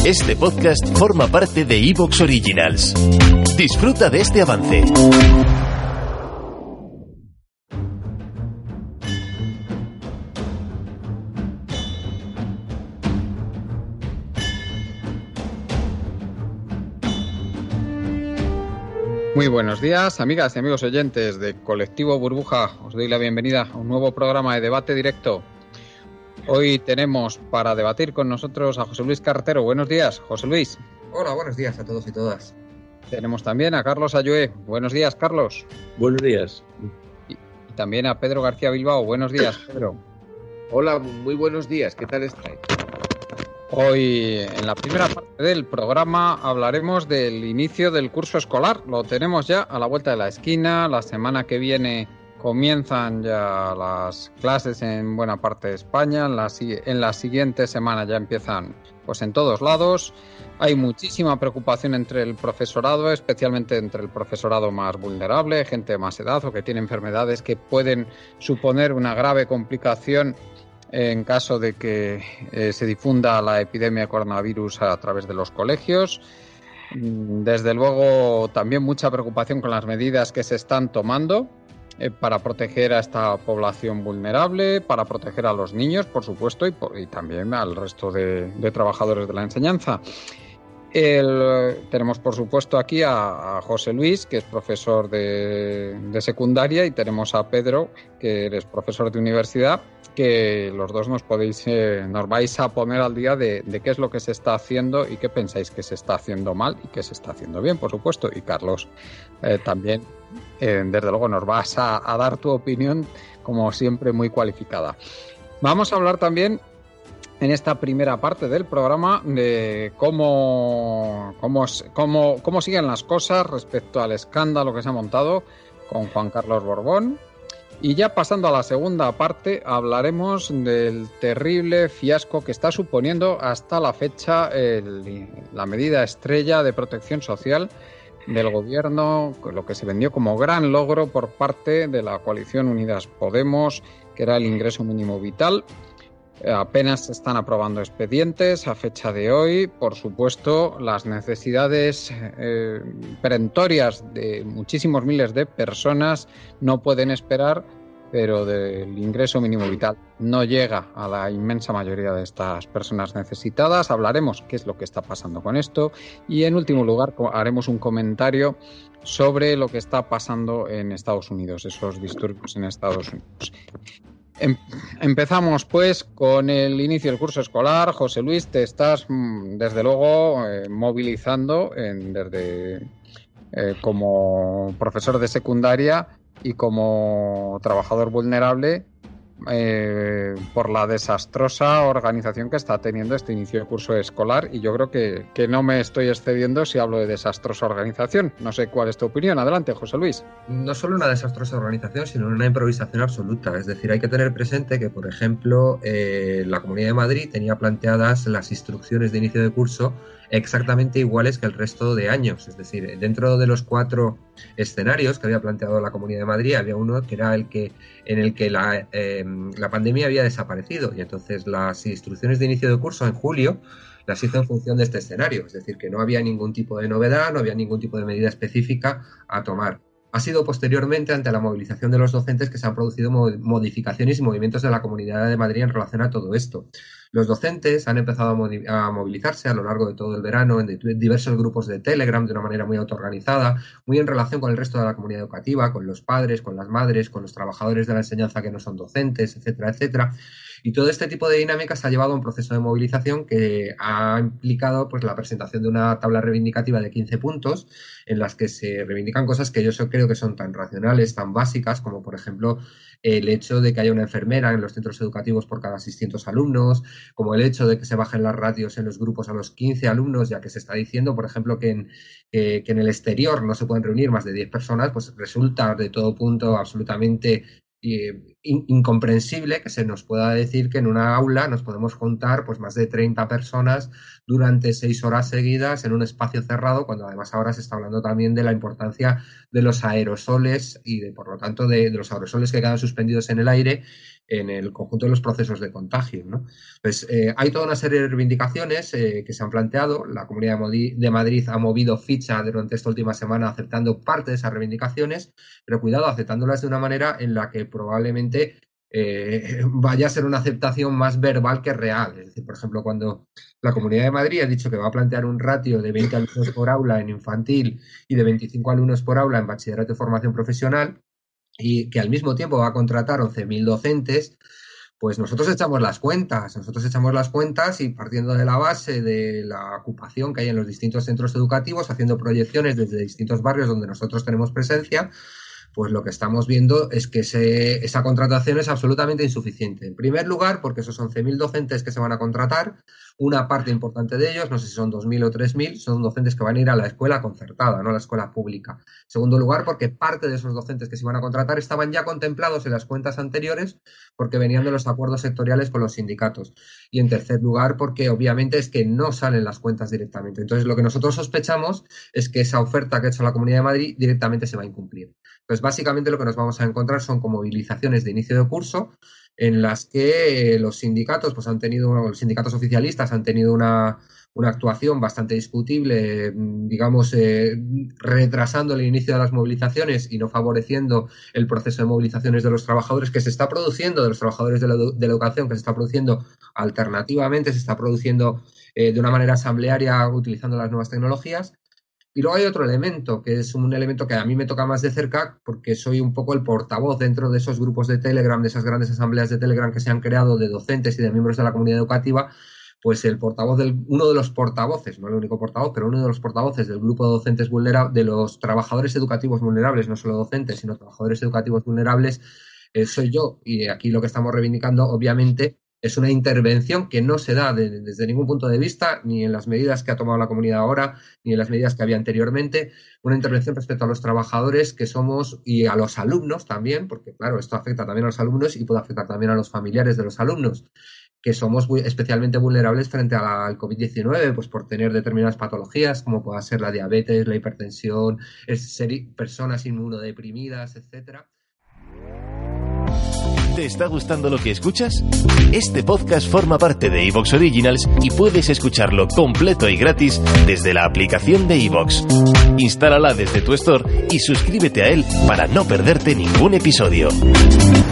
Este podcast forma parte de Evox Originals. Disfruta de este avance. Muy buenos días, amigas y amigos oyentes de Colectivo Burbuja. Os doy la bienvenida a un nuevo programa de debate directo. Hoy tenemos para debatir con nosotros a José Luis Carretero. Buenos días, José Luis. Hola, buenos días a todos y todas. Tenemos también a Carlos Ayué. Buenos días, Carlos. Buenos días. Y también a Pedro García Bilbao. Buenos días, Pedro. Hola, muy buenos días. ¿Qué tal estáis? Hoy, en la primera parte del programa, hablaremos del inicio del curso escolar. Lo tenemos ya a la vuelta de la esquina. La semana que viene comienzan ya las clases en buena parte de España. En la siguiente semana ya empiezan pues en todos lados. Hay muchísima preocupación entre el profesorado, especialmente entre el profesorado más vulnerable, gente de más edad o que tiene enfermedades que pueden suponer una grave complicación en caso de que se difunda la epidemia de coronavirus a través de los colegios. Desde luego, también mucha preocupación con las medidas que se están tomando para proteger a esta población vulnerable, para proteger a los niños, por supuesto, y también al resto de trabajadores de la enseñanza. Tenemos, por supuesto, aquí a José Luis, que es profesor de secundaria, y tenemos a Pedro, que eres profesor de universidad, que los dos nos vais a poner al día de qué es lo que se está haciendo y qué pensáis que se está haciendo mal y qué se está haciendo bien, por supuesto. Y Carlos, también, desde luego, nos vas a dar tu opinión, como siempre, muy cualificada. Vamos a hablar también en esta primera parte del programa de cómo siguen las cosas respecto al escándalo que se ha montado con Juan Carlos Borbón. Y ya pasando a la segunda parte, hablaremos del terrible fiasco que está suponiendo hasta la fecha la medida estrella de protección social del gobierno, lo que se vendió como gran logro por parte de la coalición Unidas Podemos, que era el ingreso mínimo vital. Apenas se están aprobando expedientes a fecha de hoy. Por supuesto, las necesidades perentorias de muchísimos miles de personas no pueden esperar, pero del ingreso mínimo vital no llega a la inmensa mayoría de estas personas necesitadas. Hablaremos qué es lo que está pasando con esto y, en último lugar, haremos un comentario sobre lo que está pasando en Estados Unidos, esos disturbios en Estados Unidos. Empezamos pues con el inicio del curso escolar. José Luis, te estás desde luego movilizando como profesor de secundaria y como trabajador vulnerable por la desastrosa organización que está teniendo este inicio de curso escolar, y yo creo que no me estoy excediendo si hablo de desastrosa organización. No sé cuál es tu opinión. Adelante, José Luis. No solo una desastrosa organización, sino una improvisación absoluta. Es decir, hay que tener presente que, por ejemplo, la Comunidad de Madrid tenía planteadas las instrucciones de inicio de curso exactamente iguales que el resto de años. Es decir, dentro de los 4 escenarios que había planteado la Comunidad de Madrid, había uno que era en el que la pandemia había desaparecido, y entonces las instrucciones de inicio de curso en julio las hizo en función de este escenario. Es decir, que no había ningún tipo de novedad, no había ningún tipo de medida específica a tomar. Ha sido posteriormente, ante la movilización de los docentes, que se han producido modificaciones y movimientos de la Comunidad de Madrid en relación a todo esto. Los docentes han empezado a movilizarse a lo largo de todo el verano en diversos grupos de Telegram de una manera muy autoorganizada, muy en relación con el resto de la comunidad educativa, con los padres, con las madres, con los trabajadores de la enseñanza que no son docentes, etcétera, etcétera. Y todo este tipo de dinámicas ha llevado a un proceso de movilización que ha implicado pues la presentación de una tabla reivindicativa de 15 puntos en las que se reivindican cosas que yo creo que son tan racionales, tan básicas, como por ejemplo el hecho de que haya una enfermera en los centros educativos por cada 600 alumnos, como el hecho de que se bajen las ratios en los grupos a los 15 alumnos, ya que se está diciendo, por ejemplo, que en el exterior no se pueden reunir más de 10 personas, pues resulta de todo punto absolutamente incomprensible que se nos pueda decir que en una aula nos podemos juntar pues más de 30 personas durante 6 horas seguidas en un espacio cerrado, cuando además ahora se está hablando también de la importancia de los aerosoles y por lo tanto de los aerosoles que quedan suspendidos en el aire en el conjunto de los procesos de contagio, ¿no? Pues hay toda una serie de reivindicaciones que se han planteado. La Comunidad de Madrid ha movido ficha durante esta última semana aceptando parte de esas reivindicaciones, pero cuidado, aceptándolas de una manera en la que probablemente vaya a ser una aceptación más verbal que real. Es decir, por ejemplo, cuando la Comunidad de Madrid ha dicho que va a plantear un ratio de 20 alumnos por aula en infantil y de 25 alumnos por aula en bachillerato y formación profesional, y que al mismo tiempo va a contratar 11.000 docentes, pues nosotros echamos las cuentas y partiendo de la base de la ocupación que hay en los distintos centros educativos, haciendo proyecciones desde distintos barrios donde nosotros tenemos presencia, pues lo que estamos viendo es que esa contratación es absolutamente insuficiente. En primer lugar, porque esos 11.000 docentes que se van a contratar, una parte importante de ellos, no sé si son 2.000 o 3.000, son docentes que van a ir a la escuela concertada, no a la escuela pública. En segundo lugar, porque parte de esos docentes que se iban a contratar estaban ya contemplados en las cuentas anteriores porque venían de los acuerdos sectoriales con los sindicatos. Y en tercer lugar, porque obviamente es que no salen las cuentas directamente. Entonces, lo que nosotros sospechamos es que esa oferta que ha hecho la Comunidad de Madrid directamente se va a incumplir. Entonces, básicamente lo que nos vamos a encontrar son como movilizaciones de inicio de curso en las que los sindicatos, los sindicatos oficialistas han tenido una actuación bastante discutible, digamos, retrasando el inicio de las movilizaciones y no favoreciendo el proceso de movilizaciones de los trabajadores que se está produciendo, de los trabajadores de la educación, que se está produciendo alternativamente, se está produciendo de una manera asamblearia utilizando las nuevas tecnologías. Y luego hay otro elemento, que es un elemento que a mí me toca más de cerca porque soy un poco el portavoz dentro de esos grupos de Telegram, de esas grandes asambleas de Telegram que se han creado de docentes y de miembros de la comunidad educativa. Pues uno de los portavoces, no el único portavoz, pero uno de los portavoces del grupo de docentes vulnerables, de los trabajadores educativos vulnerables, no solo docentes, sino trabajadores educativos vulnerables, soy yo. Y aquí lo que estamos reivindicando, obviamente, es una intervención que no se da desde ningún punto de vista, ni en las medidas que ha tomado la comunidad ahora, ni en las medidas que había anteriormente. Una intervención respecto a los trabajadores que somos y a los alumnos también, porque claro, esto afecta también a los alumnos y puede afectar también a los familiares de los alumnos, que somos especialmente vulnerables frente al COVID-19, pues por tener determinadas patologías, como pueda ser la diabetes, la hipertensión, ser personas inmunodeprimidas, etcétera. ¿Te está gustando lo que escuchas? Este podcast forma parte de iVoox Originals y puedes escucharlo completo y gratis desde la aplicación de iVoox. Instálala desde tu store y suscríbete a él para no perderte ningún episodio.